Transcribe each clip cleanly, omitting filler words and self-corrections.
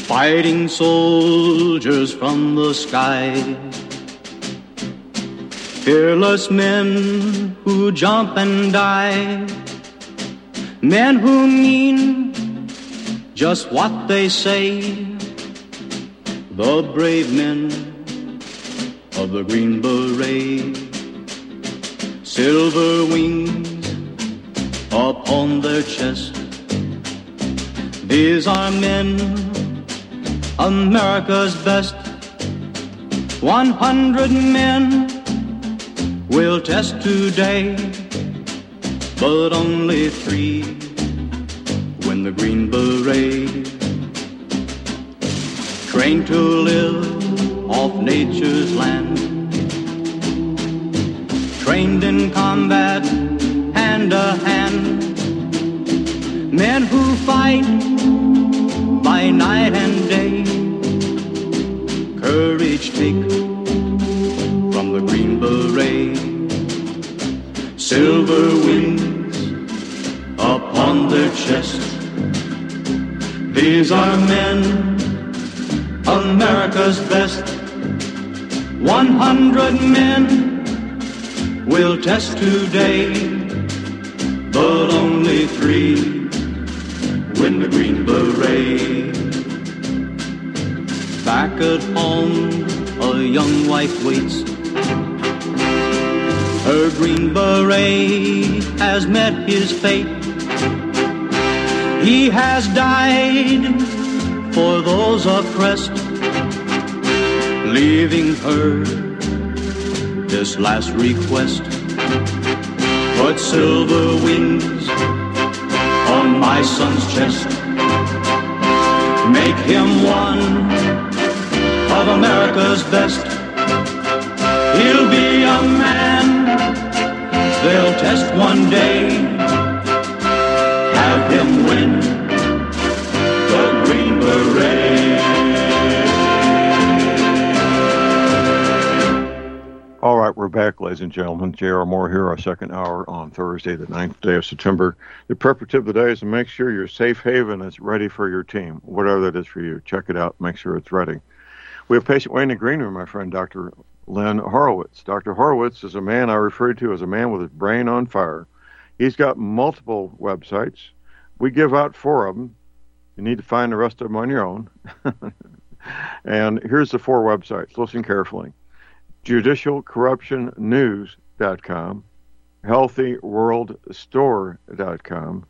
fighting soldiers from the sky, fearless men who jump and die, men who mean just what they say, the brave men of the Green Beret, silver wings upon their chest. These are men, America's best. 100 men will test today, but only 3 win the Green Beret. Trained to live off nature's land, trained in combat hand to hand, men who fight by night and day, courage take from the Green Beret, silver wings upon their chest. These are men, America's best. 100 men will test today, but only 3 win the Green Beret. Back at home, a young wife waits. Her Green Beret has met his fate. He has died for those oppressed, leaving her this last request. Put silver wings on my son's chest. Make him one of America's best. He'll be a man they'll test one day. Have him win the Green Beret. All right, we're back, ladies and gentlemen. J.R. Moore here, our second hour on Thursday, the 9th day of September. The preparative of the day is to make sure your safe haven is ready for your team, whatever that is for you. Check it out, make sure it's ready. We have patient waiting in the green room, my friend, Dr. Len Horowitz. Dr. Horowitz is a man I refer to as a man with his brain on fire. He's got multiple websites. We give out 4 of them. You need to find the rest of them on your own. And here's the 4 websites. Listen carefully. JudicialCorruptionNews.com, HealthyWorldStore.com,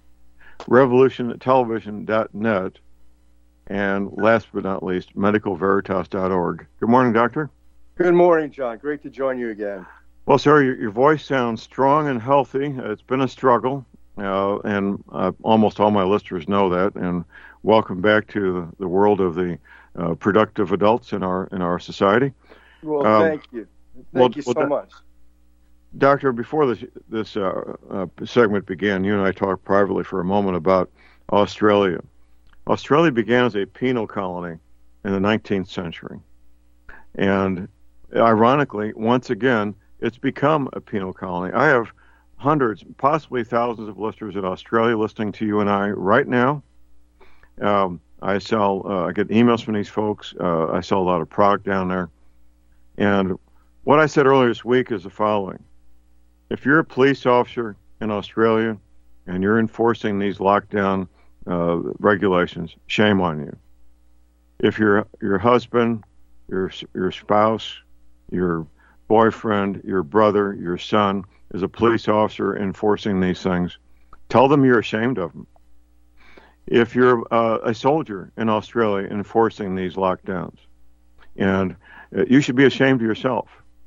RevolutionTelevision.net, and last but not least, MedicalVeritas.org. Good morning, Doctor. Good morning, John. Great to join you again. Well, sir, your voice sounds strong and healthy. It's been a struggle, and almost all my listeners know that. And welcome back to the world of the productive adults in our society. Well, thank you. Thank you so much. Doctor, before this segment began, you and I talked privately for a moment about Australia. Australia began as a penal colony in the 19th century. And ironically, once again, it's become a penal colony. I have hundreds, possibly thousands of listeners in Australia listening to you and I right now. I get emails from these folks. I sell a lot of product down there. And what I said earlier this week is the following. If you're a police officer in Australia and you're enforcing these lockdown regulations, shame on you. If your husband, your spouse, your boyfriend, your brother, your son is a police officer enforcing these things, tell them you're ashamed of them. If you're a soldier in Australia enforcing these lockdowns, and you should be ashamed of yourself.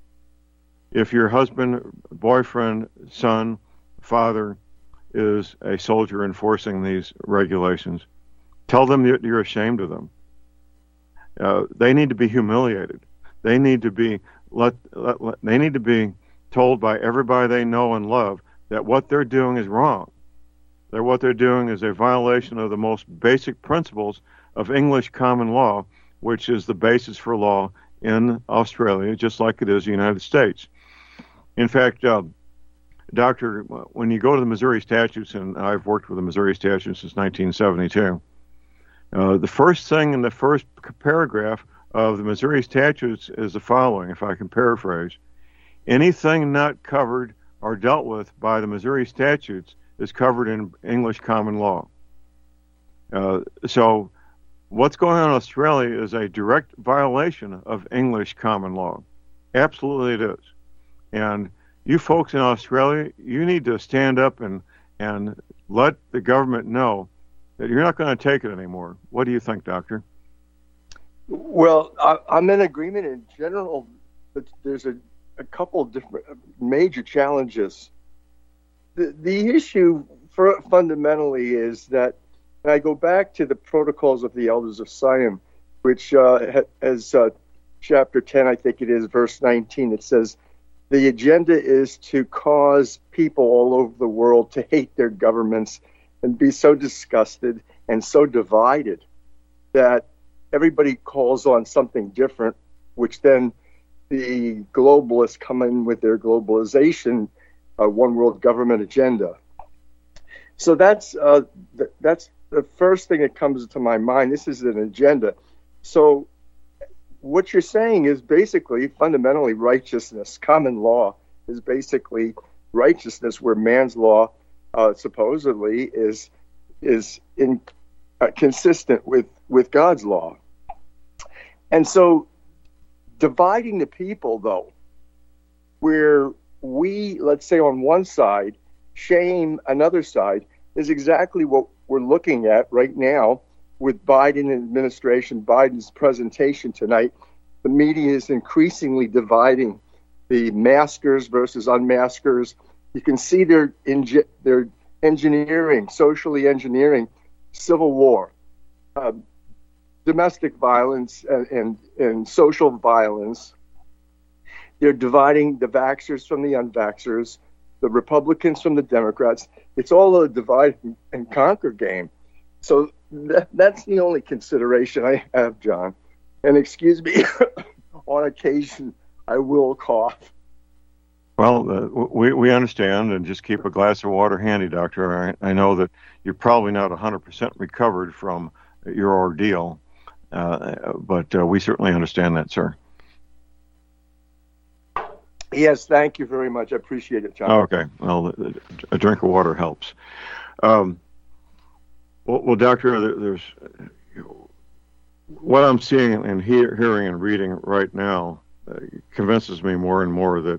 If your husband, boyfriend, son, father is a soldier enforcing these regulations, tell them that you're ashamed of them. They need to be humiliated. They need to be they need to be told by everybody they know and love that what they're doing is wrong. That what they're doing is a violation of the most basic principles of English common law, which is the basis for law in Australia, just like it is the United States. In fact, Doctor, when you go to the Missouri statutes, and I've worked with the Missouri statutes since 1972, The first thing in the first paragraph of the Missouri statutes is the following, if I can paraphrase. Anything not covered or dealt with by the Missouri statutes is covered in English common law. So what's going on in Australia is a direct violation of English common law. Absolutely it is. And you folks in Australia, you need to stand up and let the government know that you're not going to take it anymore. What do you think, Doctor? Well, I'm in agreement in general, but there's a couple of different major challenges. The issue fundamentally is that, and I go back to the Protocols of the Elders of Siam, which as chapter 10, I think it is, verse 19, it says, the agenda is to cause people all over the world to hate their governments and be so disgusted and so divided that everybody calls on something different, which then the globalists come in with their globalization, one world government agenda. So that's the first thing that comes to my mind. This is an agenda. So what you're saying is basically fundamentally righteousness. Common law is basically righteousness, where man's law supposedly is consistent with God's law. And so dividing the people, though, where we, let's say on one side, shame another side, is exactly what we're looking at right now with Biden administration, Biden's presentation tonight. The media is increasingly dividing the maskers versus unmaskers. You can see they're engineering, socially engineering civil war, domestic violence and social violence. They're dividing the vaxxers from the unvaxxers, the Republicans from the Democrats. It's all a divide and conquer game. So that's the only consideration I have, John. And excuse me, on occasion, I will cough. Well, we understand, and just keep a glass of water handy, Doctor. I know that you're probably not 100% recovered from your ordeal, but we certainly understand that, sir. Yes, thank you very much. I appreciate it, John. Okay. Well, a drink of water helps. Well, Doctor, there's what I'm seeing and hearing and reading right now convinces me more and more that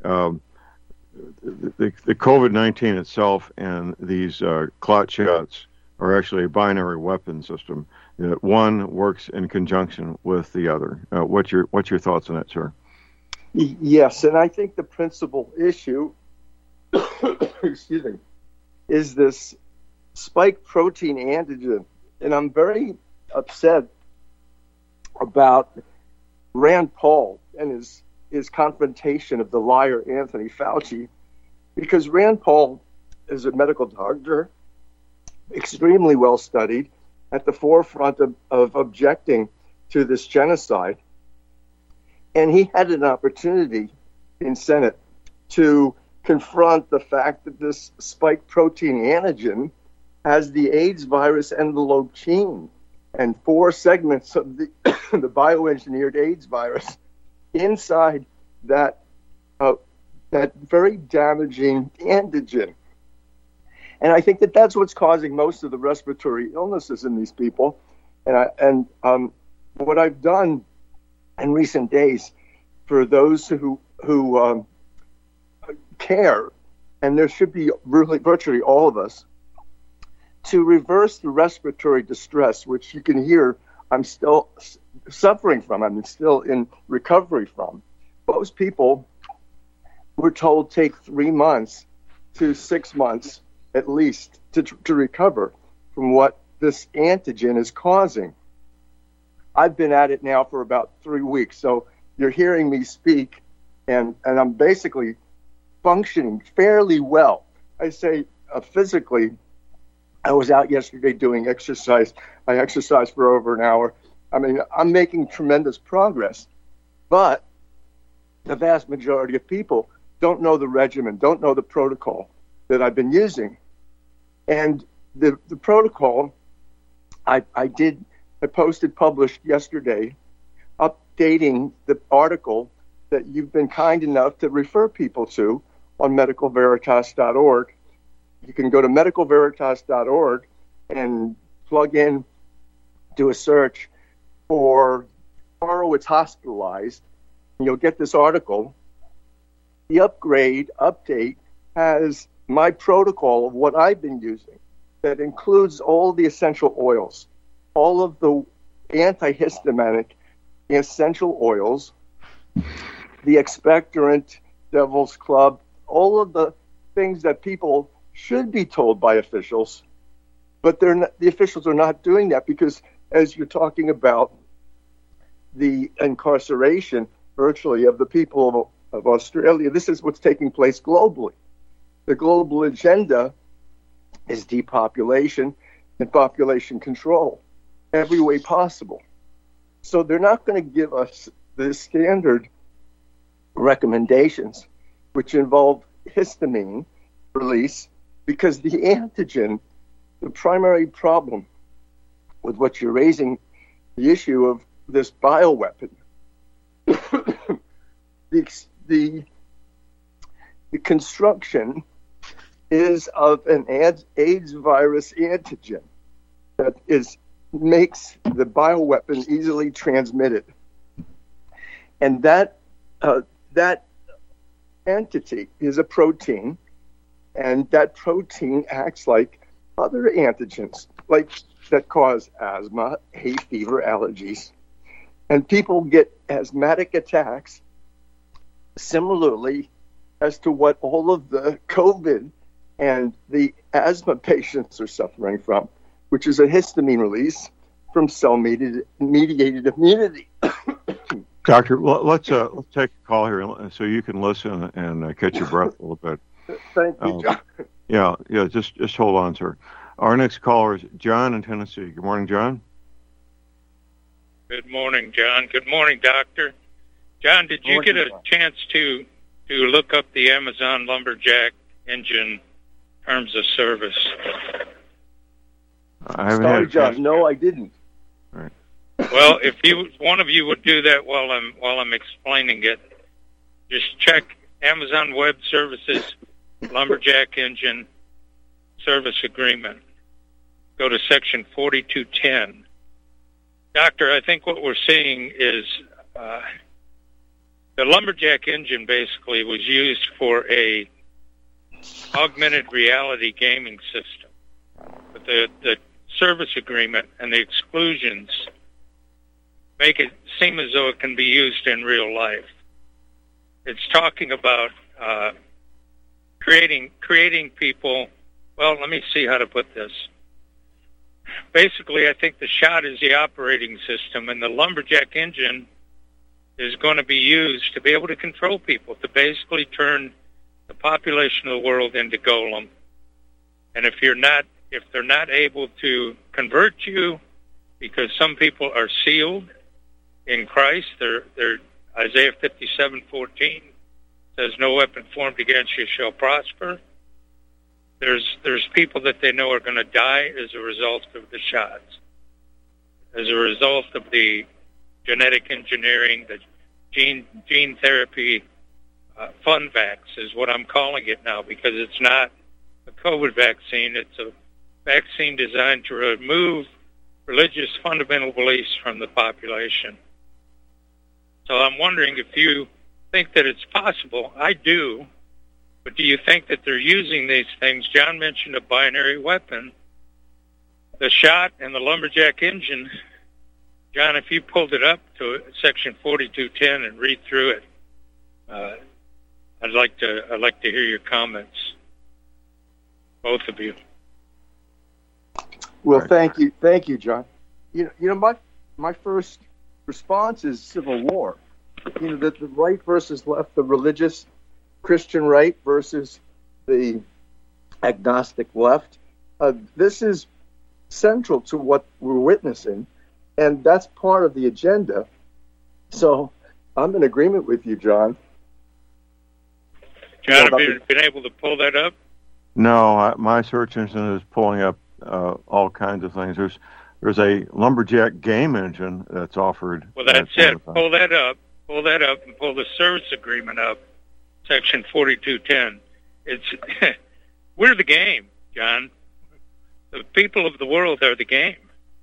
the COVID-19 itself and these clot shots are actually a binary weapon system. That one works in conjunction with the other. What's your thoughts on that, sir? Yes, and I think the principal issue, excuse me, is this spike protein antigen. And I'm very upset about Rand Paul and his confrontation of the liar Anthony Fauci, because Rand Paul is a medical doctor, extremely well studied, at the forefront of objecting to this genocide. And he had an opportunity in Senate to confront the fact that this spike protein antigen has the AIDS virus envelope gene and 4 segments of the bioengineered AIDS virus inside that very damaging antigen. And I think that that's what's causing most of the respiratory illnesses in these people. And what I've done in recent days for those who care, and there should be really virtually all of us, to reverse the respiratory distress, which you can hear I'm still suffering from, I'm still in recovery from. Most people were told take 3 months to 6 months at least to recover from what this antigen is causing. I've been at it now for about 3 weeks, so you're hearing me speak, and I'm basically functioning fairly well. I say physically, I was out yesterday doing exercise. I exercised for over an hour. I mean, I'm making tremendous progress, but the vast majority of people don't know the regimen, don't know the protocol that I've been using. And the protocol, I published yesterday, updating the article that you've been kind enough to refer people to on medicalveritas.org. You can go to medicalveritas.org and plug in, do a search for Horowitz hospitalized, and you'll get this article. The update has my protocol of what I've been using that includes all the essential oils, all of the antihistaminic essential oils, the expectorant, Devil's Club, all of the things that people should be told by officials, but the officials are not doing that because, as you're talking about the incarceration virtually of the people of Australia, this is what's taking place globally. The global agenda is depopulation and population control every way possible. So they're not going to give us the standard recommendations, which involve histamine release, because the antigen, the primary problem with what you're raising, the issue of this bioweapon, the construction is of an AIDS virus antigen that makes the bioweapon easily transmitted. And that entity is a protein, and that protein acts like other antigens, like that cause asthma, hay fever, allergies. And people get asthmatic attacks similarly as to what all of the COVID and the asthma patients are suffering from, which is a histamine release from cell-mediated immunity. Doctor, let's take a call here so you can listen and catch your breath a little bit. Thank you, John. Yeah, just hold on, sir. Our next caller is John in Tennessee. Good morning, John. Good morning, John. Good morning, Doctor. John, did you get a chance to look up the Amazon Lumberjack engine terms of service? Sorry, John. No, I didn't. All right. Well, if one of you would do that while I'm explaining it, just check Amazon Web Services Lumberjack Engine Service Agreement. Go to section 4210. Doctor, I think what we're seeing is the Lumberjack engine basically was used for a augmented reality gaming system. But the service agreement and the exclusions make it seem as though it can be used in real life. It's talking about creating people. Well, let me see how to put this. Basically, I think the shot is the operating system, and the Lumberjack engine is going to be used to be able to control people, to basically turn the population of the world into Golem. And if they're not able to convert you, because some people are sealed in Christ, they're Isaiah 57:14 says, "No weapon formed against you shall prosper." There's people that they know are going to die as a result of the shots, as a result of the genetic engineering, the gene therapy, FunVax is what I'm calling it now, because it's not a COVID vaccine. It's a vaccine designed to remove religious fundamental beliefs from the population. So I'm wondering if you think that it's possible. I do. But do you think that they're using these things? John mentioned a binary weapon. The shot and the Lumberjack engine. John, if you pulled it up to section 4210 and read through it, I'd like to hear your comments, both of you. Well, thank you, John. You know, my first response is civil war. You know, that the right versus left, the religious Christian right versus the agnostic left. This is central to what we're witnessing, and that's part of the agenda. So I'm in agreement with you, John. John, have you been able to pull that up? No, my search engine is pulling up all kinds of things. There's a lumberjack game engine that's offered. Well, that's it. Pull that up, and pull the service agreement up, Section 4210. It's we're the game, John. The people of the world are the game.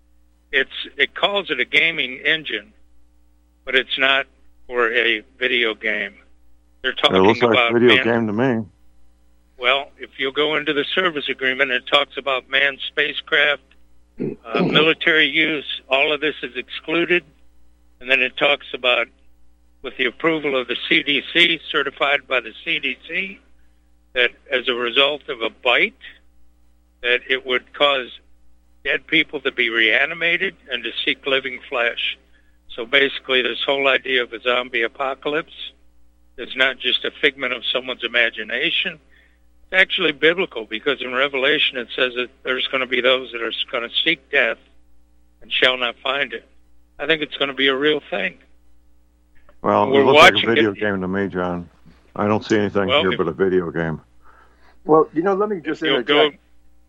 It calls it a gaming engine, but it's not for a video game. They're talking it looks like about a video game to me. Well, if you'll go into the service agreement, it talks about manned spacecraft, military use. All of this is excluded. And then it talks about, with the approval of the CDC, certified by the CDC, that as a result of a bite, that it would cause dead people to be reanimated and to seek living flesh. So basically, this whole idea of a zombie apocalypse is not just a figment of someone's imagination. It's actually biblical, because in Revelation it says that there's going to be those that are going to seek death and shall not find it. I think it's going to be a real thing. Well, it looks like a video game to me, John. I don't see anything here but a video game. Well, let me just interject.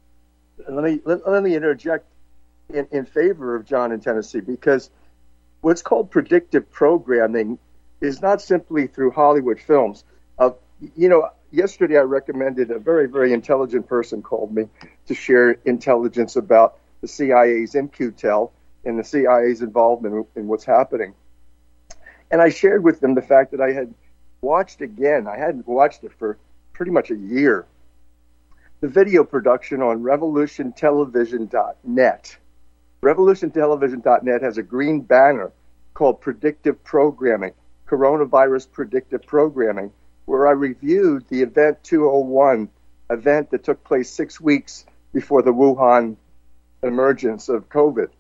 Let me interject in favor of John in Tennessee, because what's called predictive programming is not simply through Hollywood films. Yesterday I recommended a very, very intelligent person called me to share intelligence about the CIA's In-Q-Tel and the CIA's involvement in what's happening. And I shared with them the fact that I had watched again. I hadn't watched it for pretty much a year. The video production on revolutiontelevision.net. Revolutiontelevision.net has a green banner called Predictive Programming, Coronavirus Predictive Programming, where I reviewed the Event 201 event that took place 6 weeks before the Wuhan emergence of COVID.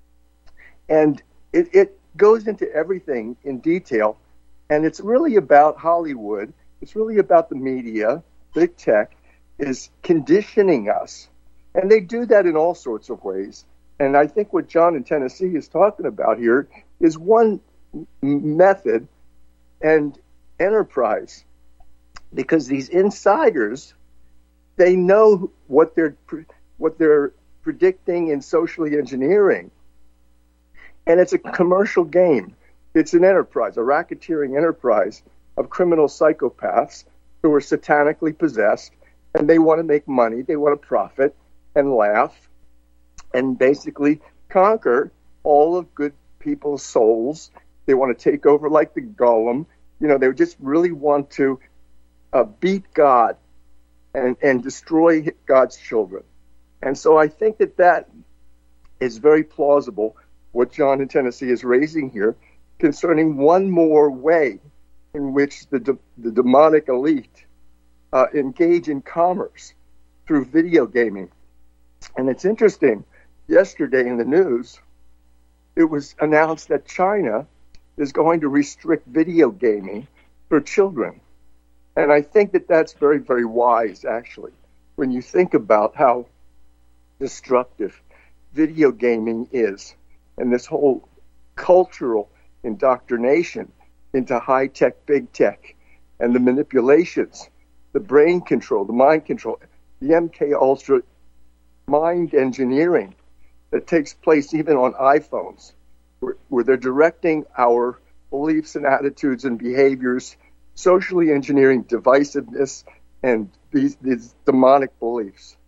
And it goes into everything in detail, and it's really about Hollywood. It's really about the media. Big tech is conditioning us, and they do that in all sorts of ways. And I think what John in Tennessee is talking about here is one method and enterprise, because these insiders, they know what they're predicting in socially engineering, and it's a commercial game. It's an enterprise, a racketeering enterprise of criminal psychopaths who are satanically possessed, and they want to make money, they want to profit and laugh and basically conquer all of good people's souls. They want to take over like the golem. They just really want to beat God and destroy God's children. And so I think that is very plausible, what John in Tennessee is raising here, concerning one more way in which the demonic elite engage in commerce through video gaming. And it's interesting, yesterday in the news, it was announced that China is going to restrict video gaming for children. And I think that's very, very wise, actually, when you think about how destructive video gaming is, and this whole cultural indoctrination into high-tech, big tech, and the manipulations, the brain control, the mind control, the MK Ultra mind engineering that takes place even on iPhones, where they're directing our beliefs and attitudes and behaviors, socially engineering divisiveness and these demonic beliefs.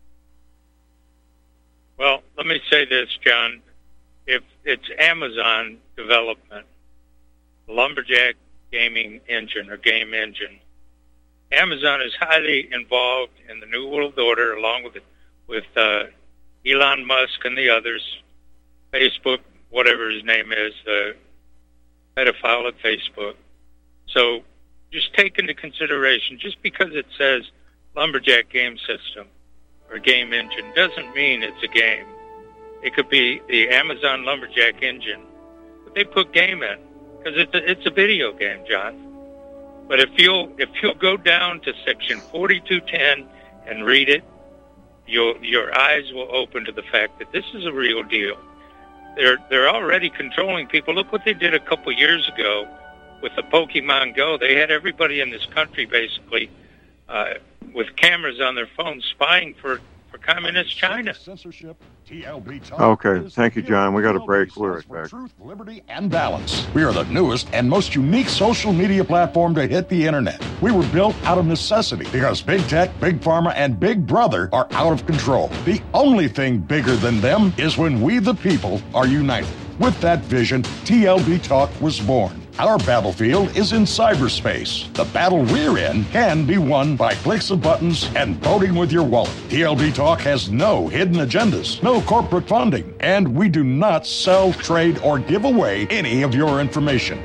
Well, let me say this, John. If it's Amazon development, Lumberjack gaming engine or game engine, Amazon is highly involved in the New World Order, along with Elon Musk and the others, Facebook, whatever his name is, the pedophile at Facebook. So just take into consideration, just because it says Lumberjack game system or game engine doesn't mean it's a game. It could be the Amazon Lumberjack engine, but they put game in because it's a video game, John. But if you'll go down to section 4210 and read it, your eyes will open to the fact that this is a real deal. They're already controlling people. Look what they did a couple years ago with the Pokemon Go. They had everybody in this country basically with cameras on their phones spying for for communist China. Censorship, TLB Talk. Okay, thank you, John. We got a break. We'll be right back. Truth, liberty, and balance. We are the newest and most unique social media platform to hit the internet. We were built out of necessity because big tech, big pharma, and big brother are out of control. The only thing bigger than them is when we, the people, are united. With that vision, TLB Talk was born. Our battlefield is in cyberspace. The battle we're in can be won by clicks of buttons and voting with your wallet. TLB Talk has no hidden agendas, no corporate funding, and we do not sell, trade, or give away any of your information.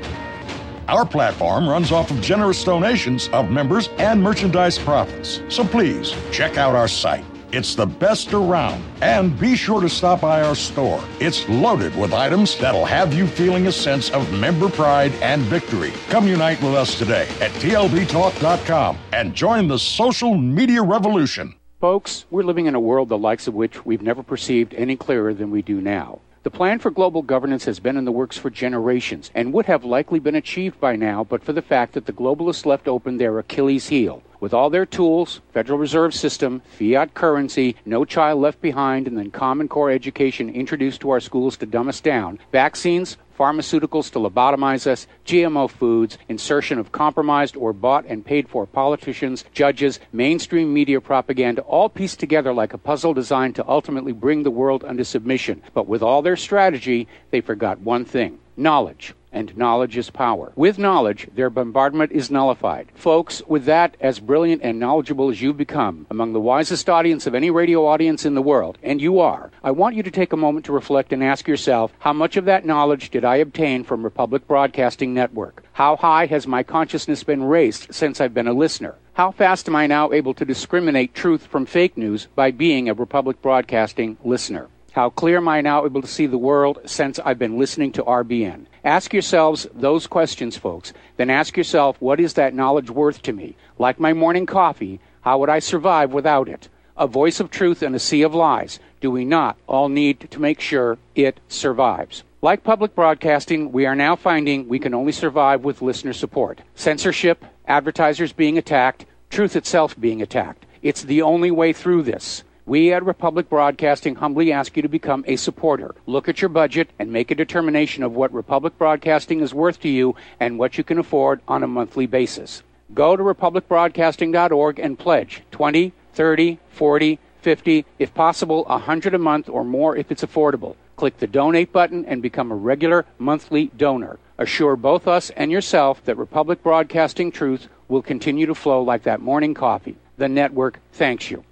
Our platform runs off of generous donations of members and merchandise profits. So please, check out our site. It's the best around. And be sure to stop by our store. It's loaded with items that'll have you feeling a sense of member pride and victory. Come unite with us today at tlbtalk.com and join the social media revolution. Folks, we're living in a world the likes of which we've never perceived any clearer than we do now. The plan for global governance has been in the works for generations and would have likely been achieved by now but for the fact that the globalists left open their Achilles heel. With all their tools, Federal Reserve System, fiat currency, no child left behind, and then Common Core education introduced to our schools to dumb us down, vaccines, pharmaceuticals to lobotomize us, GMO foods, insertion of compromised or bought and paid for politicians, judges, mainstream media propaganda, all pieced together like a puzzle designed to ultimately bring the world under submission. But with all their strategy, they forgot one thing: knowledge. And knowledge is power. With knowledge, their bombardment is nullified. Folks, with that, as brilliant and knowledgeable as you've become, among the wisest audience of any radio audience in the world, and you are, I want you to take a moment to reflect and ask yourself, how much of that knowledge did I obtain from Republic Broadcasting Network? How high has my consciousness been raised since I've been a listener? How fast am I now able to discriminate truth from fake news by being a Republic Broadcasting listener? How clear am I now able to see the world since I've been listening to RBN? Ask yourselves those questions, folks. Then ask yourself, what is that knowledge worth to me? Like my morning coffee, how would I survive without it? A voice of truth in a sea of lies. Do we not all need to make sure it survives? Like public broadcasting, we are now finding we can only survive with listener support. Censorship, advertisers being attacked, truth itself being attacked. It's the only way through this. We at Republic Broadcasting humbly ask you to become a supporter. Look at your budget and make a determination of what Republic Broadcasting is worth to you and what you can afford on a monthly basis. Go to republicbroadcasting.org and pledge $20, $30, $40, $50, if possible, $100 a month or more if it's affordable. Click the donate button and become a regular monthly donor. Assure both us and yourself that Republic Broadcasting truth will continue to flow like that morning coffee. The network thanks you.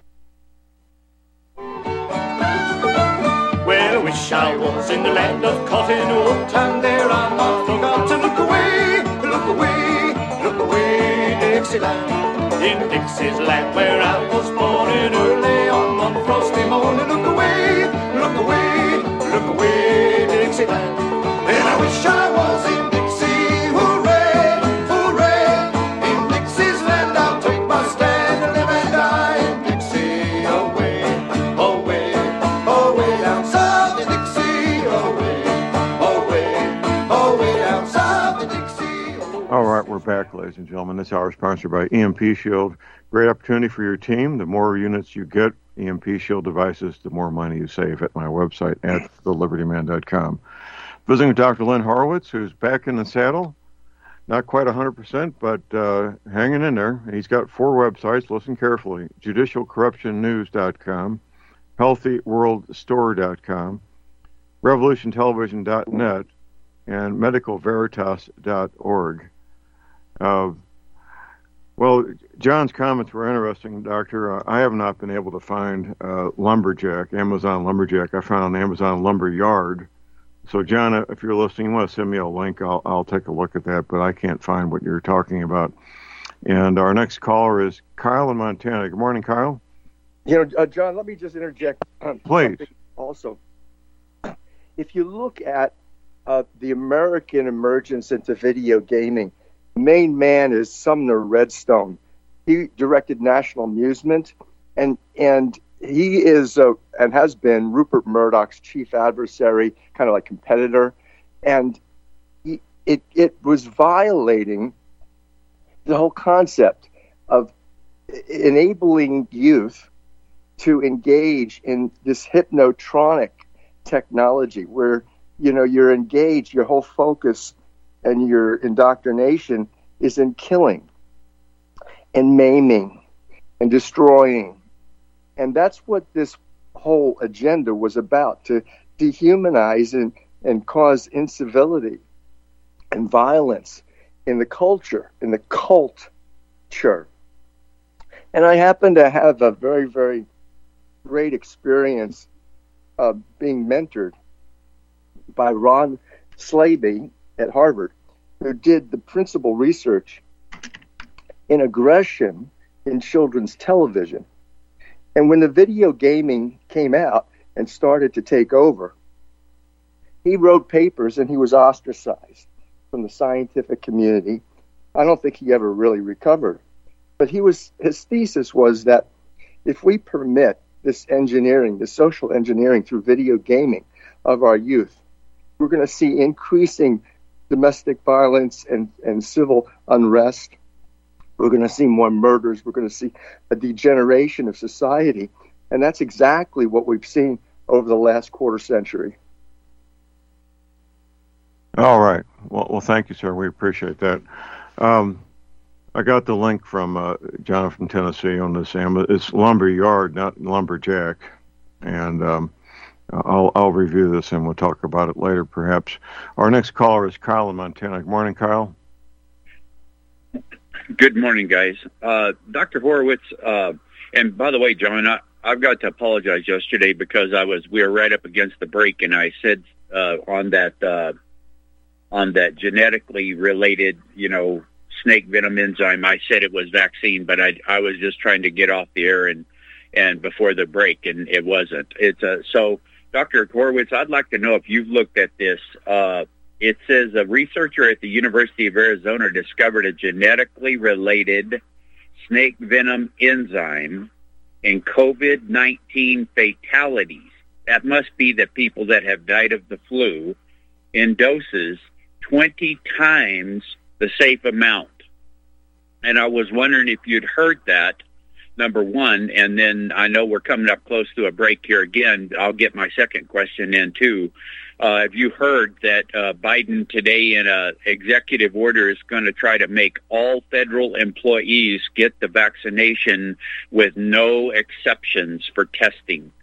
Well, I wish I was in the land of cotton wool, and there I might forgot to look away, Dixieland. In Dixie's land where I was born in early on one frosty morning. Look away, Dixieland. And I wish I was in Dixie, hooray, hooray. In Dixie's land I'll take my stand and live and die in Dixie. Away, away, away down south in Dixie. Away, away, away down south in Dixie. All right, we're back, ladies and gentlemen. This hour is sponsored by EMP Shield. Great opportunity for your team. The more units you get, EMP Shield devices, the more money you save at my website at thelibertyman.com. Visiting with Dr. Lynn Horowitz, who's back in the saddle. Not quite 100%, but hanging in there. He's got 4 websites. Listen carefully. JudicialCorruptionNews.com, HealthyWorldStore.com, RevolutionTelevision.net, and MedicalVeritas.org. Well, John's comments were interesting, Doctor. I have not been able to find Lumberjack, Amazon Lumberjack. I found Amazon Lumberyard. So, John, if you're listening, you want to send me a link, I'll take a look at that, but I can't find what you're talking about. And our next caller is Kyle in Montana. Good morning, Kyle. John, let me just interject. Please. Also, if you look at the American emergence into video gaming, the main man is Sumner Redstone. He directed National Amusement, and he is and has been Rupert Murdoch's chief adversary, kind of like competitor, and it was violating the whole concept of enabling youth to engage in this hypnotronic technology where, you're engaged, your whole focus and your indoctrination is in killing and maiming and destroying. And that's what this whole agenda was about, to dehumanize and cause incivility and violence in the culture, in the culture. And I happen to have a very, very great experience being mentored by Ron Slaby at Harvard, who did the principal research in aggression in children's television. And when the video gaming came out and started to take over, he wrote papers and he was ostracized from the scientific community. I don't think he ever really recovered. But his thesis was that if we permit this engineering, this social engineering through video gaming of our youth, we're going to see increasing domestic violence and civil unrest. We're going to see more murders. We're going to see a degeneration of society. And that's exactly what we've seen over the last quarter century. All right. Well, thank you, sir. We appreciate that. I got the link from John from Tennessee on this. It's Lumberyard, not Lumberjack. And I'll review this and we'll talk about it later, perhaps. Our next caller is Kyle in Montana. Good morning, Kyle. Good morning, guys. Dr. Horowitz, and by the way, John, I've got to apologize yesterday because we were right up against the break, and I said on that genetically related, snake venom enzyme, I said it was vaccine, but I was just trying to get off the air and before the break, and it wasn't. So, Dr. Horowitz, I'd like to know if you've looked at this. It says a researcher at the University of Arizona discovered a genetically related snake venom enzyme in COVID-19 fatalities. That must be the people that have died of the flu in doses 20 times the safe amount. And I was wondering if you'd heard that, number one, and then I know we're coming up close to a break here again. I'll get my second question in, too. Have you heard that Biden today in an executive order is going to try to make all federal employees get the vaccination with no exceptions for testing?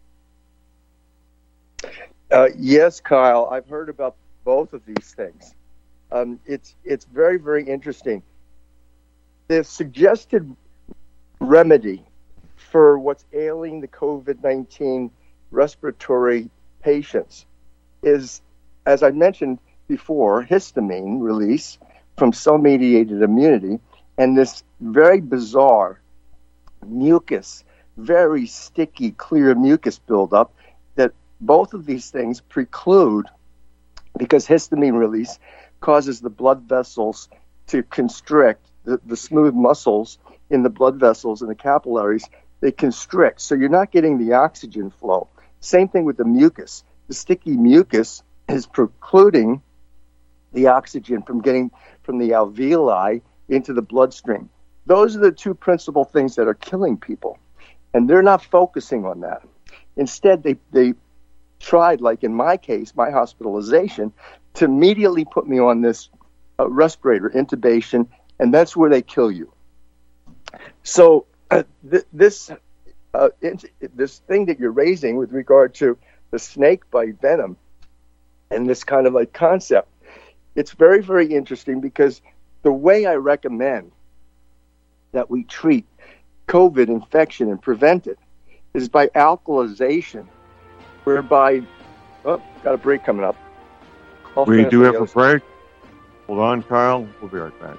Yes, Kyle. I've heard about both of these things. It's very, very interesting. The suggested remedy for what's ailing the COVID-19 respiratory patients is, as I mentioned before, histamine release from cell-mediated immunity and this very bizarre mucus, very sticky, clear mucus buildup that both of these things preclude, because histamine release causes the blood vessels to constrict, the smooth muscles in the blood vessels and the capillaries, they constrict. So you're not getting the oxygen flow. Same thing with the mucus. The sticky mucus is precluding the oxygen from getting from the alveoli into the bloodstream. Those are the two principal things that are killing people. And they're not focusing on that. Instead, they tried, like in my case, my hospitalization, to immediately put me on this respirator, intubation, and that's where they kill you. So this thing that you're raising with regard to the snake bite venom and this kind of like concept, it's very, very interesting, because the way I recommend that we treat COVID infection and prevent it is by alkalization, whereby, got a break coming up. We do have a break. Hold on, Kyle. We'll be right back.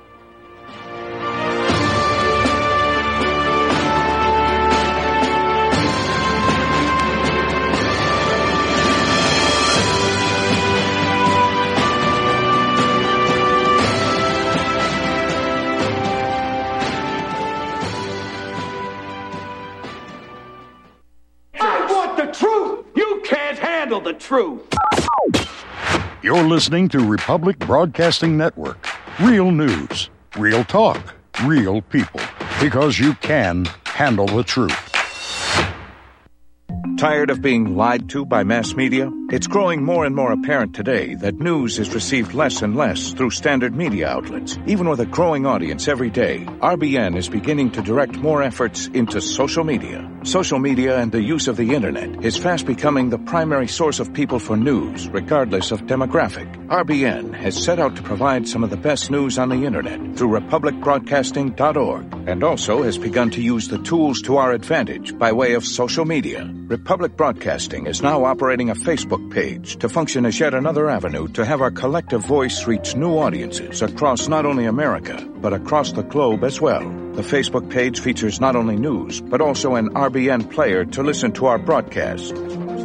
The truth. You're listening to Republic Broadcasting Network. Real news, real talk, real people. Because you can handle the truth. Tired of being lied to by mass media? It's growing more and more apparent today that news is received less and less through standard media outlets. Even with a growing audience every day, RBN is beginning to direct more efforts into social media. Social media and the use of the internet is fast becoming the primary source of people for news, regardless of demographic. RBN has set out to provide some of the best news on the internet through republicbroadcasting.org, and also has begun to use the tools to our advantage by way of social media. Republic Broadcasting is now operating a Facebook page to function as yet another avenue to have our collective voice reach new audiences across not only America, but across the globe as well. The Facebook page features not only news, but also an RBN player to listen to our broadcast.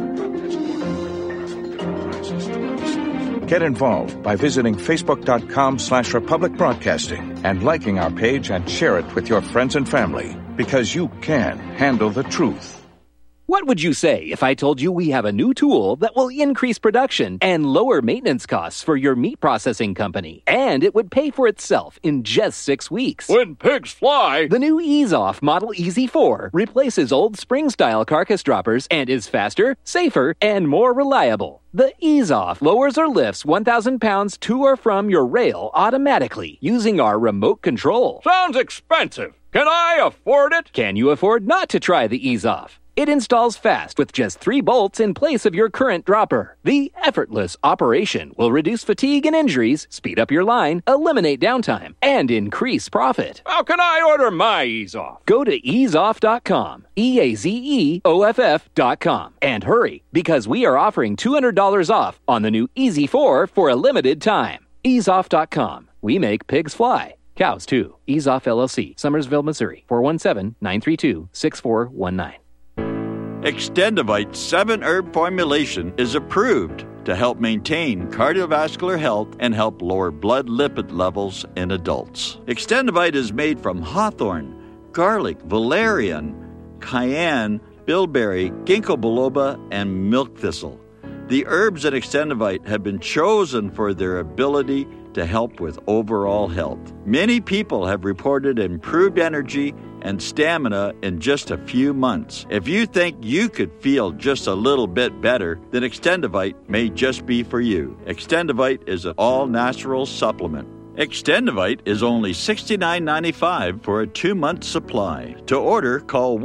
Get involved by visiting facebook.com/Republic Broadcasting and liking our page and share it with your friends and family, because you can handle the truth. What would you say if I told you we have a new tool that will increase production and lower maintenance costs for your meat processing company? And it would pay for itself in just 6 weeks. When pigs fly! The new EaseOff Model EZ4 replaces old spring-style carcass droppers and is faster, safer, and more reliable. The EaseOff lowers or lifts 1,000 pounds to or from your rail automatically using our remote control. Sounds expensive. Can I afford it? Can you afford not to try the EaseOff? It installs fast with just 3 bolts in place of your current dropper. The effortless operation will reduce fatigue and injuries, speed up your line, eliminate downtime, and increase profit. How can I order my EaseOff? Go to easeoff.com, EAZEOFF.com, and hurry, because we are offering $200 off on the new EZ4 for a limited time. Easeoff.com. We make pigs fly. Cows, too. EaseOff LLC, Summersville, Missouri, 417-932-6419. Extendivite 7-herb formulation is approved to help maintain cardiovascular health and help lower blood lipid levels in adults. Extendivite is made from hawthorn, garlic, valerian, cayenne, bilberry, ginkgo biloba, and milk thistle. The herbs in Extendivite have been chosen for their ability to help with overall health. Many people have reported improved energy and stamina in just a few months. If you think you could feel just a little bit better, then Extendivite may just be for you. Extendivite is an all-natural supplement. Extendivite is only $69.95 for a 2-month supply. To order, call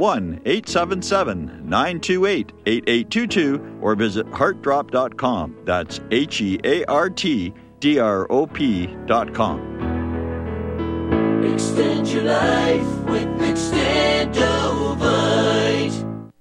1-877-928-8822 or visit heartdrop.com. That's HEARTDROP.com. Extend your life with Extendovite.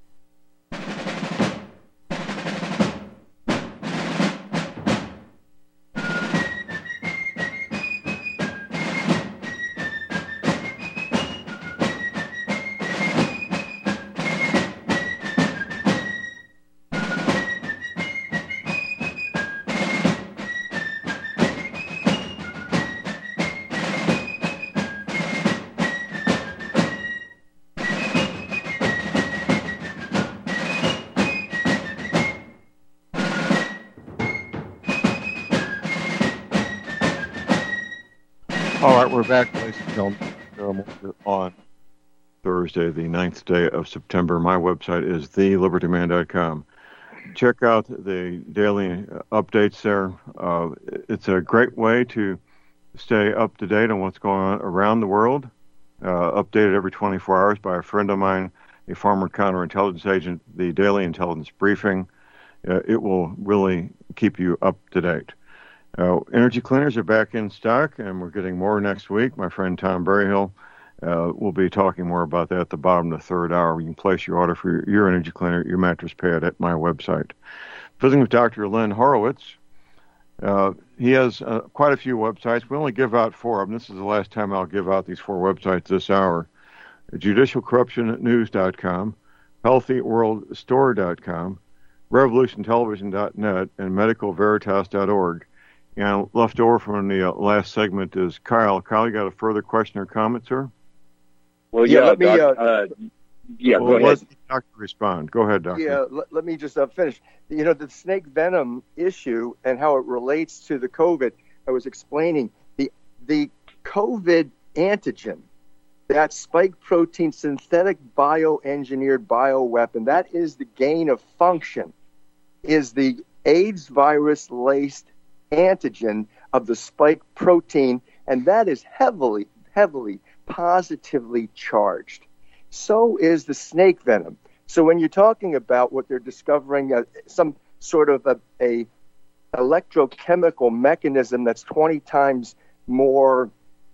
All right, we're back, ladies and gentlemen, on Thursday, the 9th day of September. My website is thelibertyman.com. Check out the daily updates there. It's a great way to stay up to date on what's going on around the world, updated every 24 hours by a friend of mine, a former counterintelligence agent, the Daily Intelligence Briefing. It will really keep you up to date. Energy cleaners are back in stock, and we're getting more next week. My friend Tom Berryhill will be talking more about that at the bottom of the third hour. You can place your order for your energy cleaner, your mattress pad at my website. Visiting with Dr. Len Horowitz. He has quite a few websites. We only give out 4 of them. This is the last time I'll give out these 4 websites this hour. JudicialCorruptionNews.com, HealthyWorldStore.com, RevolutionTelevision.net, and MedicalVeritas.org. And left over from the last segment is Kyle. Kyle, you got a further question or comment, sir? Well, let me. go ahead. Let the doctor respond. Go ahead, doctor. Yeah, let me just finish. You know, the snake venom issue and how it relates to the COVID. I was explaining the COVID antigen that spike protein synthetic bioengineered bioweapon, that is the gain of function, is the AIDS virus laced antigen of the spike protein, and that is heavily positively charged. So is the snake venom. So when you're talking about what they're discovering, some sort of a electrochemical mechanism that's 20 times more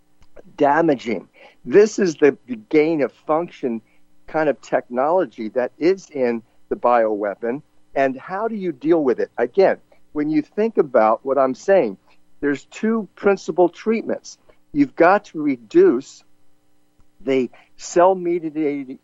damaging, this is the gain of function kind of technology that is in the bioweapon. And how do you deal with it? Again, when you think about what I'm saying, there's two principal treatments. You've got to reduce the cell-mediated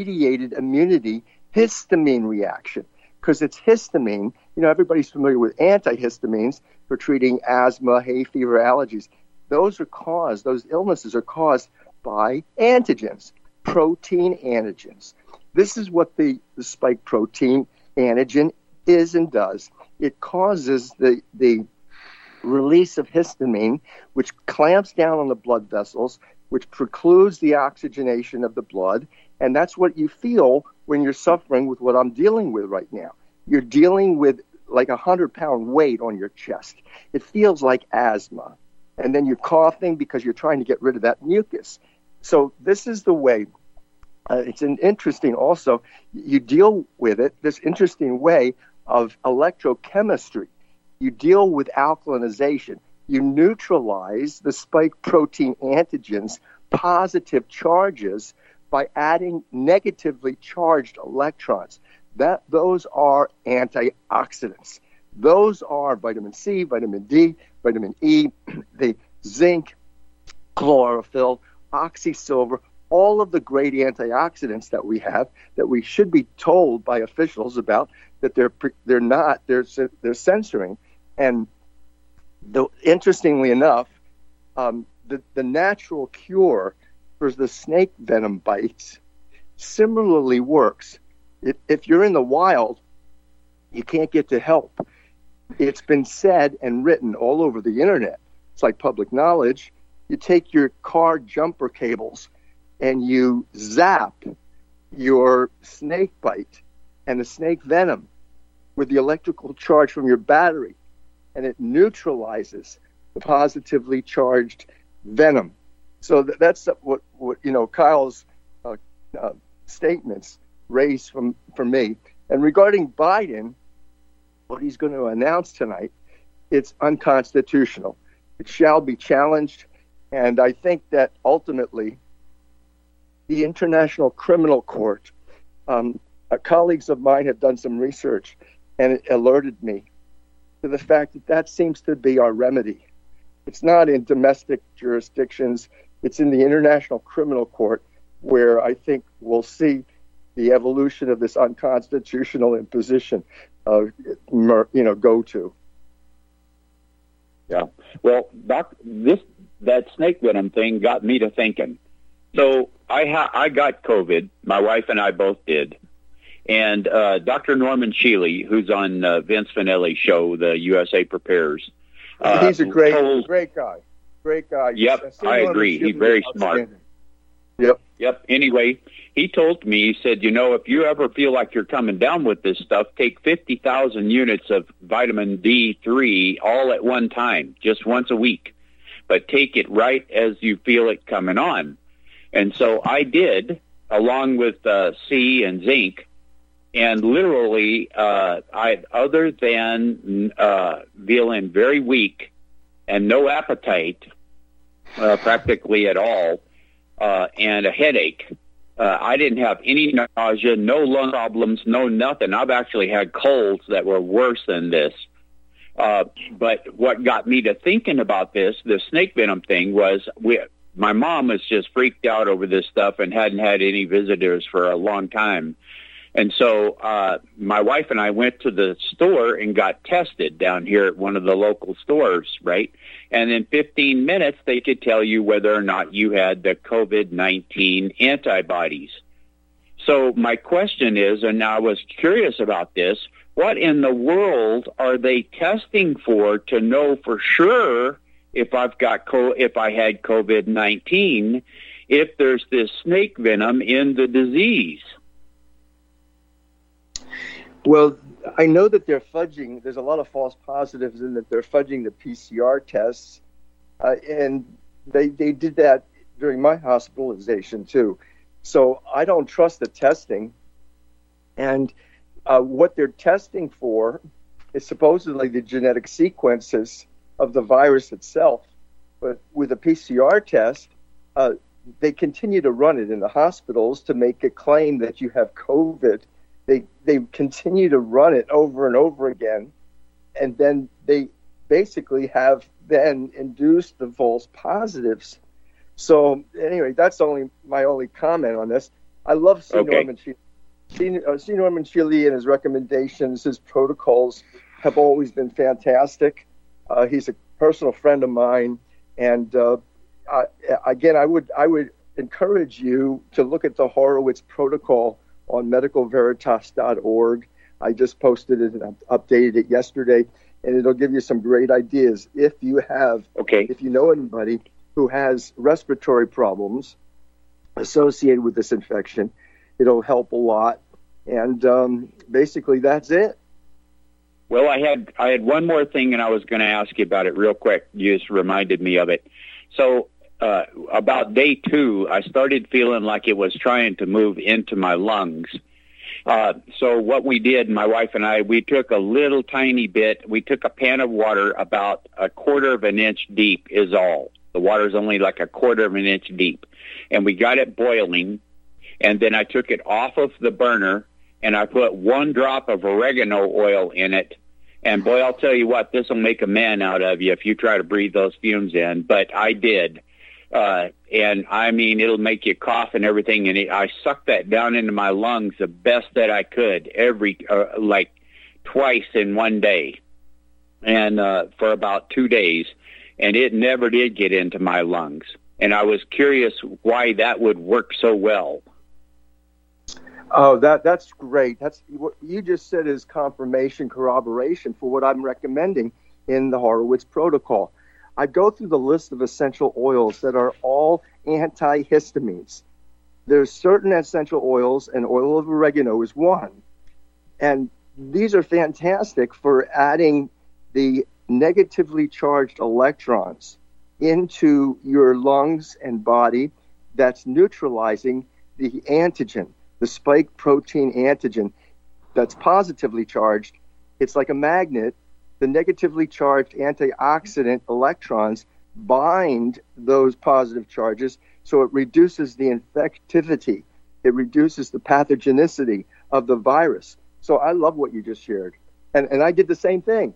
immunity histamine reaction, because it's histamine. You know, everybody's familiar with antihistamines for treating asthma, hay fever, allergies. Those illnesses are caused by antigens, protein antigens. This is what the spike protein antigen is and does. It causes the release of histamine, which clamps down on the blood vessels, which precludes the oxygenation of the blood. And that's what you feel when you're suffering with what I'm dealing with right now. You're dealing with like 100-pound weight on your chest. It feels like asthma. And then you're coughing because you're trying to get rid of that mucus. So this is the way. It's an interesting also, you deal with it, this interesting way of electrochemistry. You deal with alkalinization. You neutralize the spike protein antigens' positive charges by adding negatively charged electrons. Those are antioxidants. Those are vitamin C, vitamin D, vitamin E, the zinc, chlorophyll, oxysilver, all of the great antioxidants that we have that we should be told by officials about that they're censoring. And interestingly enough, the natural cure for the snake venom bites similarly works. If you're in the wild, you can't get to help. It's been said and written all over the internet. It's like public knowledge. You take your car jumper cables and you zap your snake bite and the snake venom with the electrical charge from your battery, and it neutralizes the positively charged venom. So that's what Kyle's statements raised for me. And regarding Biden, what he's going to announce tonight, it's unconstitutional. It shall be challenged. And I think that ultimately the International Criminal Court, colleagues of mine have done some research, and it alerted me to the fact that seems to be our remedy. It's not in domestic jurisdictions. It's in the International Criminal Court, where I think we'll see the evolution of this unconstitutional imposition go to. Yeah. Well, Doc, that snake venom thing got me to thinking. So I got COVID. My wife and I both did. And Dr. Norman Shealy, who's on Vince Finelli's show, the USA Prepares. He's a great guy. Great guy. Yep, I agree. He's very smart. Yep. Anyway, he told me, he said, if you ever feel like you're coming down with this stuff, take 50,000 units of vitamin D3 all at one time, just once a week. But take it right as you feel it coming on. And so I did, along with C and zinc. And literally, other than feeling very weak and no appetite practically at all, and a headache, I didn't have any nausea, no lung problems, no nothing. I've actually had colds that were worse than this. But what got me to thinking about the snake venom thing, was my mom was just freaked out over this stuff and hadn't had any visitors for a long time. And so my wife and I went to the store and got tested down here at one of the local stores, right? And in 15 minutes, they could tell you whether or not you had the COVID-19 antibodies. So my question is, and I was curious about this, what in the world are they testing for to know for sure if I had COVID-19? if there's this snake venom in the disease? Well, I know that they're fudging. There's a lot of false positives in that they're fudging the PCR tests. And they did that during my hospitalization, too. So I don't trust the testing. And what they're testing for is supposedly the genetic sequences of the virus itself. But with a PCR test, they continue to run it in the hospitals to make a claim that you have COVID. They continue to run it over and over again. And then they basically have then induced the false positives. So anyway, that's my only comment on this. I love C. Norman Shealy and his recommendations. His protocols have always been fantastic. He's a personal friend of mine, and again, I would encourage you to look at the Horowitz protocol on medicalveritas.org. I just posted it and updated it yesterday, and it'll give you some great ideas. If you know anybody who has respiratory problems associated with this infection, it'll help a lot. And basically, that's it. Well, I had one more thing, and I was going to ask you about it real quick. You just reminded me of it. So about day 2, I started feeling like it was trying to move into my lungs. So what we did, my wife and I, we took a little tiny bit. We took a pan of water about 1/4 of an inch deep is all. The water's only like 1/4 of an inch deep. And we got it boiling. And then I took it off of the burner, and I put 1 drop of oregano oil in it. And boy, I'll tell you what, this will make a man out of you if you try to breathe those fumes in. But I did. And I mean, it'll make you cough and everything. And I sucked that down into my lungs the best that I could like twice in one day. And for about 2 days. And it never did get into my lungs. And I was curious why that would work so well. Oh, that's great. That's what you just said is corroboration for what I'm recommending in the Horowitz protocol. I go through the list of essential oils that are all antihistamines. There's certain essential oils, and oil of oregano is one. And these are fantastic for adding the negatively charged electrons into your lungs and body that's neutralizing the antigen, the spike protein antigen that's positively charged. It's like a magnet. The negatively charged antioxidant electrons bind those positive charges, so it reduces the infectivity. It reduces the pathogenicity of the virus. So I love what you just shared. And I did the same thing.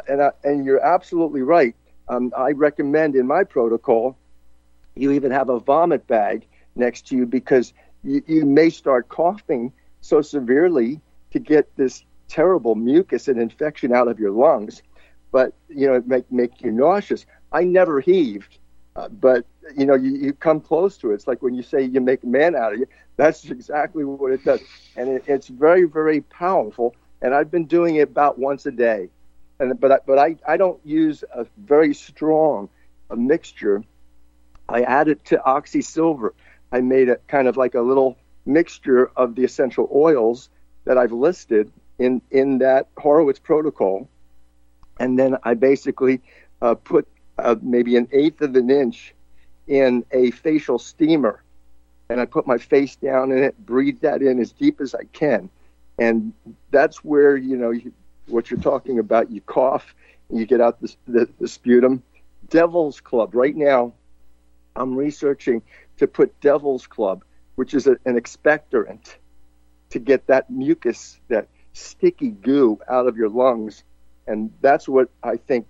And you're absolutely right. I recommend in my protocol, you even have a vomit bag next to you because you may start coughing so severely to get this terrible mucus and infection out of your lungs. But, it make you nauseous. I never heaved, but, you come close to it. It's like when you say you make a man out of you, that's exactly what it does. And it's very, very powerful. And I've been doing it about once a day. But I don't use a very strong mixture. I add it to OxySilver. I made it kind of like a little mixture of the essential oils that I've listed in that Horowitz protocol. And then I basically put maybe 1/8 of an inch in a facial steamer. And I put my face down in it, breathe that in as deep as I can. And that's where, what you're talking about, you cough, and you get out the sputum. Devil's Club. Right now, I'm researching to put Devil's Club, which is an expectorant, to get that mucus, that sticky goo out of your lungs. And that's what I think,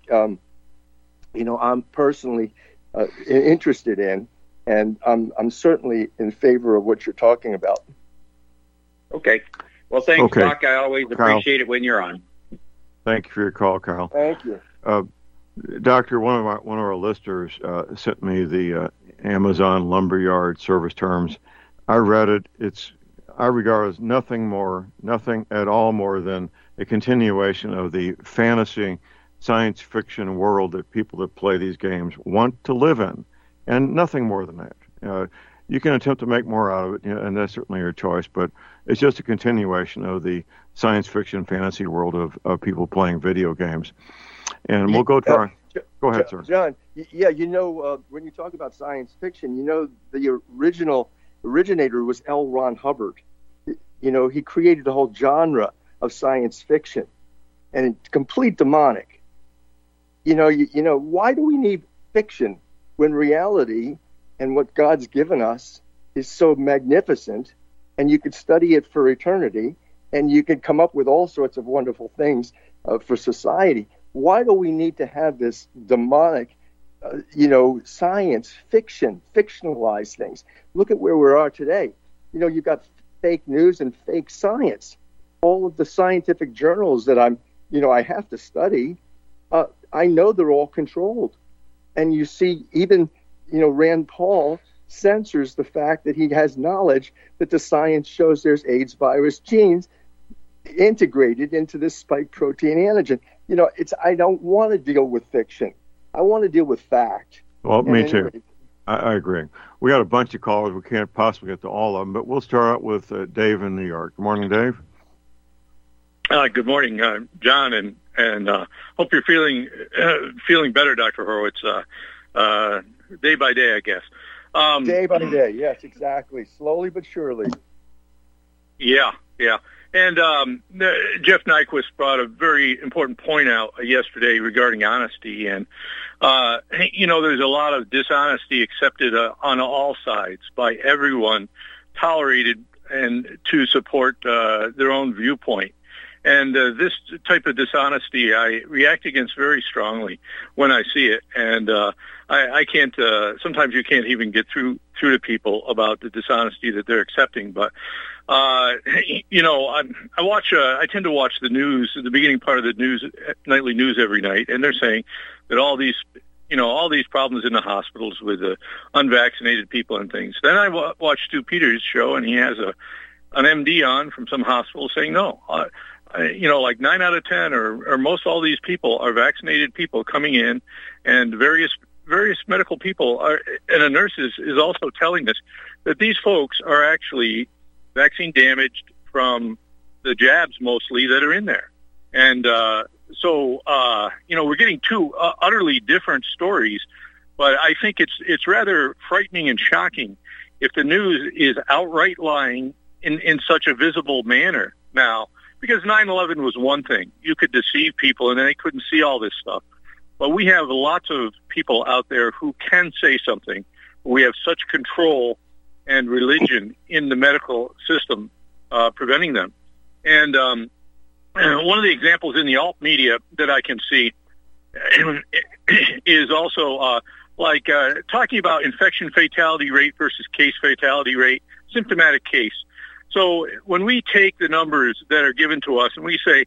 I'm personally interested in. And I'm certainly in favor of what you're talking about. Okay. Well, thanks, Doc. I always appreciate it when you're on. Thank you for your call, Kyle. Thank you. Doctor, one of our listeners sent me the Amazon Lumberyard service terms. I read it. I regard it as nothing at all more than a continuation of the fantasy science fiction world that people that play these games want to live in, and nothing more than that. You can attempt to make more out of it, and that's certainly your choice, but it's just a continuation of the science fiction fantasy world of people playing video games. And we'll go to our... Go ahead, sir. John, yeah, when you talk about science fiction, the originator was L. Ron Hubbard. He created a whole genre of science fiction, and it's complete demonic. Why do we need fiction when reality and what God's given us is so magnificent, and you could study it for eternity, and you could come up with all sorts of wonderful things for society? Why do we need to have this demonic, science fiction, fictionalized things? Look at where we are today. You've got fake news and fake science. All of the scientific journals that I have to study, I know they're all controlled. And you see, even, Rand Paul censors the fact that he has knowledge that the science shows there's AIDS virus genes integrated into this spike protein antigen. I don't want to deal with fiction. I want to deal with fact. Well, me too. I agree. We got a bunch of callers. We can't possibly get to all of them, but we'll start out with Dave in New York. Good morning, Dave. Good morning, John, and hope you're feeling better, Dr. Horowitz. Day by day, I guess. Day by day, yes, exactly. Slowly but surely. Yeah. And Jeff Nyquist brought a very important point out yesterday regarding honesty. And, there's a lot of dishonesty accepted on all sides by everyone, tolerated and to support their own viewpoint. And this type of dishonesty I react against very strongly when I see it. And I can't, sometimes you can't even get through to people about the dishonesty that they're accepting. But, I tend to watch the news, the beginning part of the news, nightly news every night. And they're saying that all these problems in the hospitals with unvaccinated people and things. Then I watch Stu Peters' show, and he has an MD on from some hospital saying, no, like 9 out of 10 or most all these people are vaccinated people coming in, and various medical people and a nurse is also telling us that these folks are actually vaccine damaged from the jabs mostly that are in there. And we're getting two utterly different stories, but I think it's rather frightening and shocking if the news is outright lying in such a visible manner now. Because 9/11 was one thing. You could deceive people and they couldn't see all this stuff. But we have lots of people out there who can say something. We have such control and religion in the medical system preventing them. And one of the examples in the alt media that I can see is also talking about infection fatality rate versus case fatality rate, symptomatic case. So when we take the numbers that are given to us and we say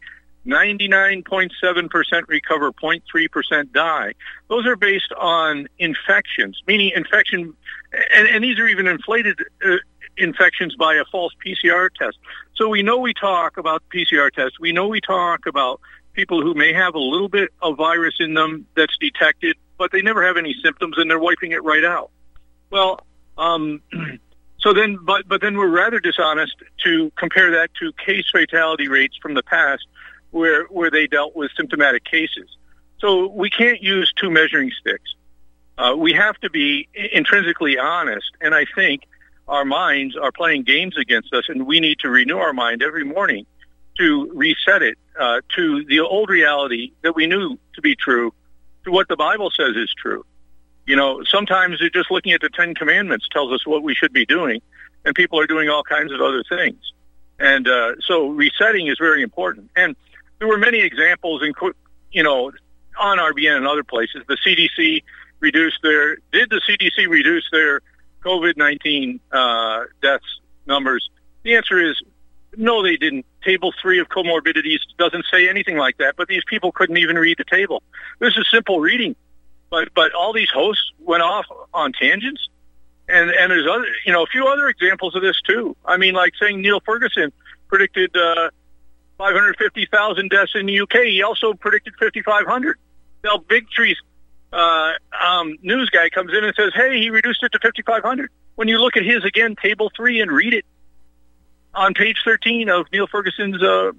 99.7% recover, 0.3% die, those are based on infections, meaning infection, and these are even inflated infections by a false PCR test. So we know we talk about PCR tests. We know we talk about people who may have a little bit of virus in them that's detected, but they never have any symptoms and they're wiping it right out. Well, so then, but then we're rather dishonest to compare that to case fatality rates from the past where they dealt with symptomatic cases. So we can't use two measuring sticks. We have to be intrinsically honest, and I think our minds are playing games against us, and we need to renew our mind every morning to reset it to the old reality that we knew to be true, to what the Bible says is true. Sometimes just looking at the 10 Commandments tells us what we should be doing, and people are doing all kinds of other things. And so resetting is very important. And there were many examples, on RBN and other places. The CDC did the CDC reduce their COVID-19 deaths numbers? The answer is no, they didn't. Table 3 of comorbidities doesn't say anything like that, but these people couldn't even read the table. This is simple reading. But all these hosts went off on tangents, and there's other, a few other examples of this too. I mean, like saying Neil Ferguson predicted 550,000 deaths in the UK. He also predicted 5,500. Now, Big Tree's news guy comes in and says, "Hey, he reduced it to 5,500." when you look at his, again, Table 3 and read it, on page 13 of Neil Ferguson's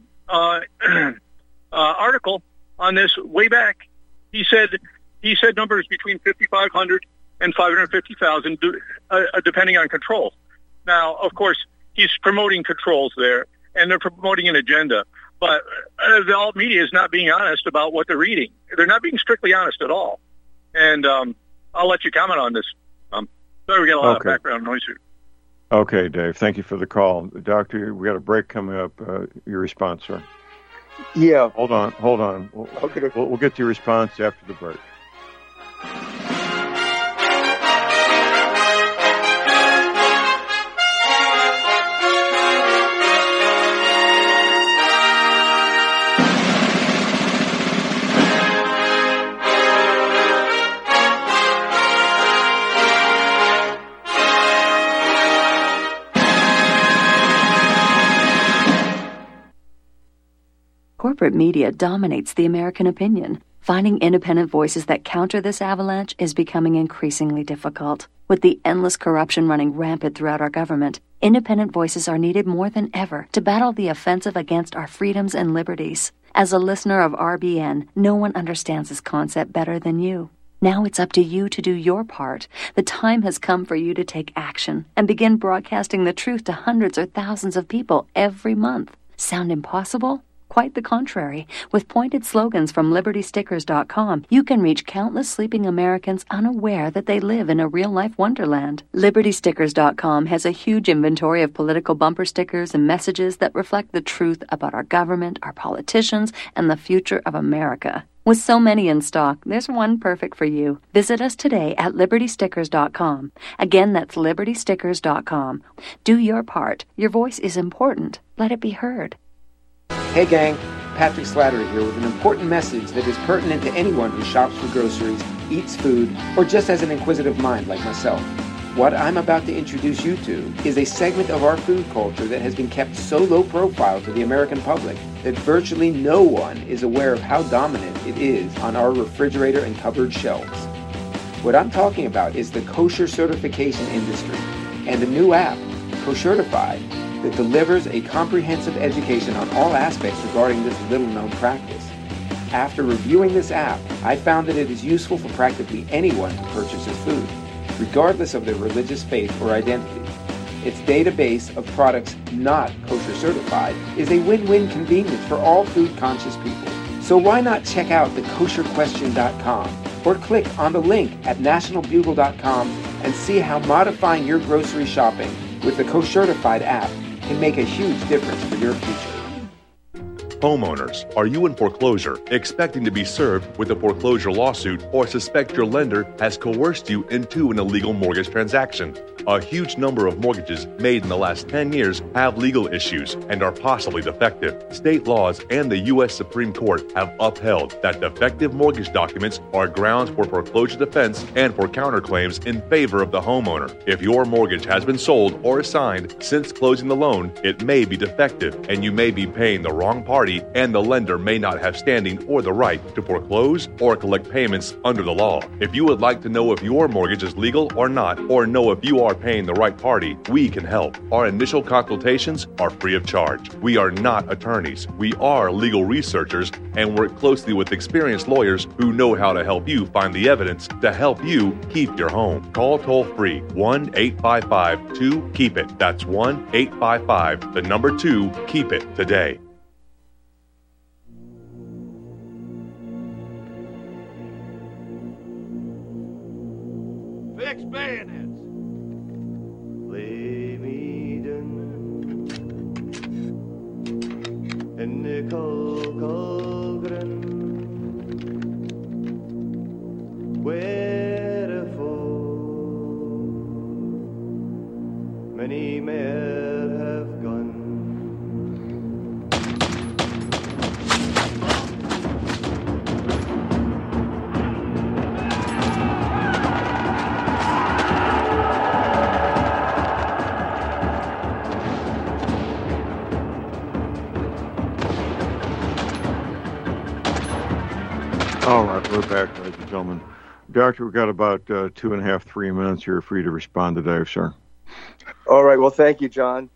article on this way back, he said numbers between 5,500 and 550,000, depending on control. Now, of course, he's promoting controls there, and they're promoting an agenda. But the alt media is not being honest about what they're reading. They're not being strictly honest at all. And I'll let you comment on this. Sorry, we got a lot of background noise here. Okay, Dave. Thank you for the call. Doctor, we got a break coming up. Your response, sir. Yeah. Hold on. We'll get to your response after the break. Corporate media dominates the American opinion. Finding independent voices that counter this avalanche is becoming increasingly difficult. With the endless corruption running rampant throughout our government, independent voices are needed more than ever to battle the offensive against our freedoms and liberties. As a listener of RBN, no one understands this concept better than you. Now it's up to you to do your part. The time has come for you to take action and begin broadcasting the truth to hundreds or thousands of people every month. Sound impossible? Quite the contrary. With pointed slogans from LibertyStickers.com, you can reach countless sleeping Americans unaware that they live in a real-life wonderland. LibertyStickers.com has a huge inventory of political bumper stickers and messages that reflect the truth about our government, our politicians, and the future of America. With so many in stock, there's one perfect for you. Visit us today at LibertyStickers.com. Again, that's LibertyStickers.com. Do your part. Your voice is important. Let it be heard. Hey gang, Patrick Slattery here with an important message that is pertinent to anyone who shops for groceries, eats food, or just has an inquisitive mind like myself. What I'm about to introduce you to is a segment of our food culture that has been kept so low profile to the American public that virtually no one is aware of how dominant it is on our refrigerator and cupboard shelves. What I'm talking about is the kosher certification industry and a new app, Koshertified, that delivers a comprehensive education on all aspects regarding this little-known practice. After reviewing this app, I found that it is useful for practically anyone who purchases food, regardless of their religious faith or identity. Its database of products not kosher certified is a win-win convenience for all food-conscious people. So why not check out the kosherquestion.com or click on the link at nationalbugle.com and see how modifying your grocery shopping with the Koshertified app can make a huge difference for your future. Homeowners, are you in foreclosure, expecting to be served with a foreclosure lawsuit, or suspect your lender has coerced you into an illegal mortgage transaction? A huge number of mortgages made in the last 10 years have legal issues and are possibly defective. State laws and the U.S. Supreme Court have upheld that defective mortgage documents are grounds for foreclosure defense and for counterclaims in favor of the homeowner. If your mortgage has been sold or assigned since closing the loan, it may be defective and you may be paying the wrong party, and the lender may not have standing or the right to foreclose or collect payments under the law. If you would like to know if your mortgage is legal or not, or know if you are paying the right party, we can help. Our initial consultations are free of charge. We are not attorneys. We are legal researchers and work closely with experienced lawyers who know how to help you find the evidence to help you keep your home. Call toll-free 1-855-2-KEEP-IT. That's 1-855-2-KEEP-IT today. Fix bayonets. Lay me down in the Colgren, wherefore many men have gone. All right, we're back, ladies and gentlemen. Doctor, we've got about 2.5, 3 minutes. You're free to respond to Dave, sir. All right. Well, thank you, John.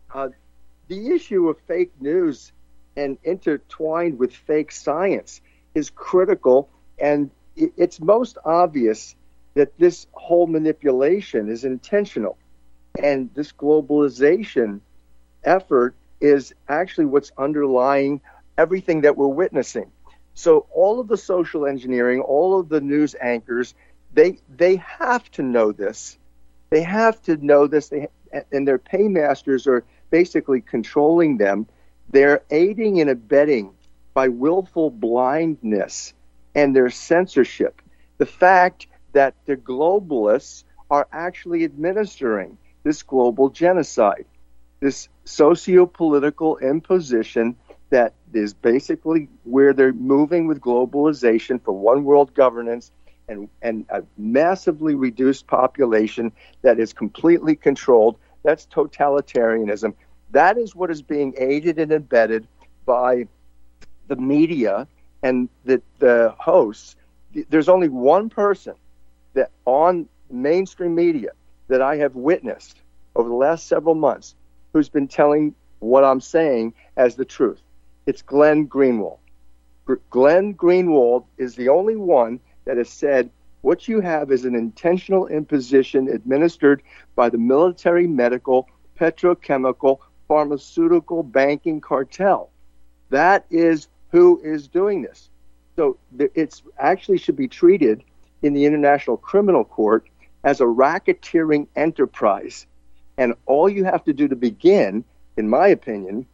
The issue of fake news and intertwined with fake science is critical, and it's most obvious that this whole manipulation is intentional, and this globalization effort is actually what's underlying everything that we're witnessing. So all of the social engineering, all of the news anchors, they have to know this. They have to know this, and their paymasters are basically controlling them. They're aiding and abetting by willful blindness and their censorship. The fact that the globalists are actually administering this global genocide, this socio-political imposition that is basically where they're moving with globalization for one world governance and a massively reduced population that is completely controlled. That's totalitarianism. That is what is being aided and abetted by the media and the hosts. There's only one person that on mainstream media that I have witnessed over the last several months who's been telling what I'm saying as the truth. It's Glenn Greenwald. Glenn Greenwald is the only one that has said what you have is an intentional imposition administered by the military, medical, petrochemical, pharmaceutical, banking cartel. That is who is doing this. So it's actually should be treated in the International Criminal Court as a racketeering enterprise. And all you have to do to begin, in my opinion,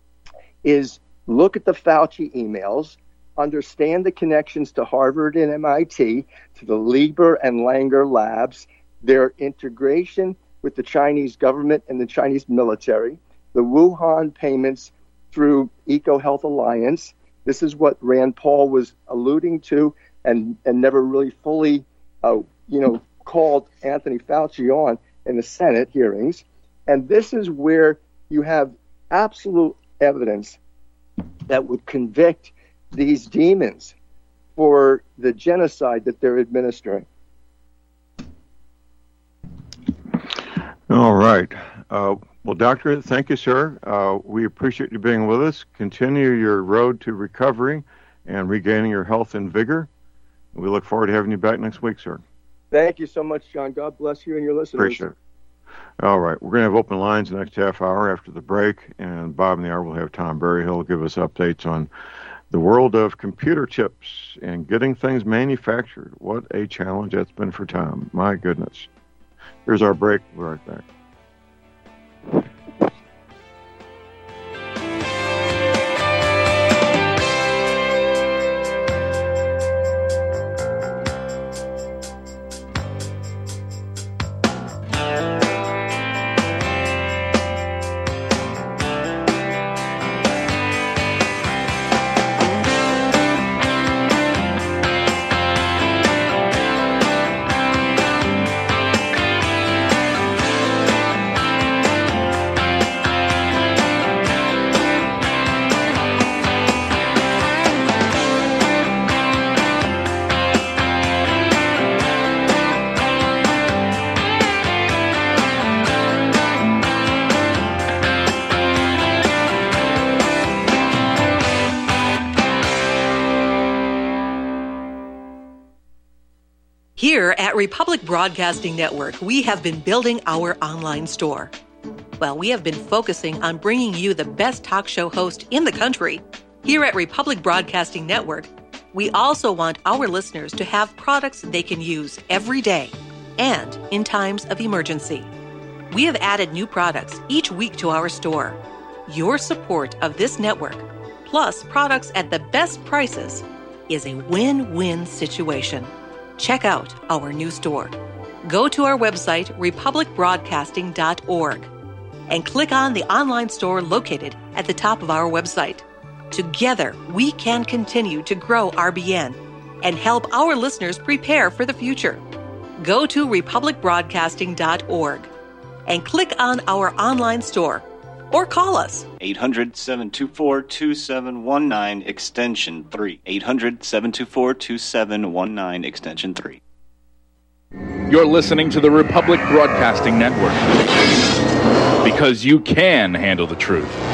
is look at the Fauci emails, understand the connections to Harvard and MIT, to the Lieber and Langer labs, their integration with the Chinese government and the Chinese military, the Wuhan payments through EcoHealth Alliance. This is what Rand Paul was alluding to and never really fully, called Anthony Fauci on in the Senate hearings. And this is where you have absolute evidence that would convict these demons for the genocide that they're administering. All right. Well, Doctor, thank you, sir. We appreciate you being with us. Continue your road to recovery and regaining your health and vigor. We look forward to having you back next week, sir. Thank you so much, John. God bless you and your listeners. Appreciate it. All right. We're going to have open lines the next half hour after the break, and Bob in the hour will have Tom Berryhill give us updates on the world of computer chips and getting things manufactured. What a challenge that's been for Tom. My goodness. Here's our break. We'll be right back. Here at Republic Broadcasting Network, we have been building our online store. Well, we have been focusing on bringing you the best talk show host in the country. Here at Republic Broadcasting Network, we also want our listeners to have products they can use every day and in times of emergency. We have added new products each week to our store. Your support of this network, plus products at the best prices, is a win-win situation. Check out our new store. Go to our website, republicbroadcasting.org, and click on the online store located at the top of our website. Together, we can continue to grow RBN and help our listeners prepare for the future. Go to republicbroadcasting.org and click on our online store or call us. 800-724-2719, extension 3. 800-724-2719, extension 3. You're listening to the Republic Broadcasting Network. Because you can handle the truth.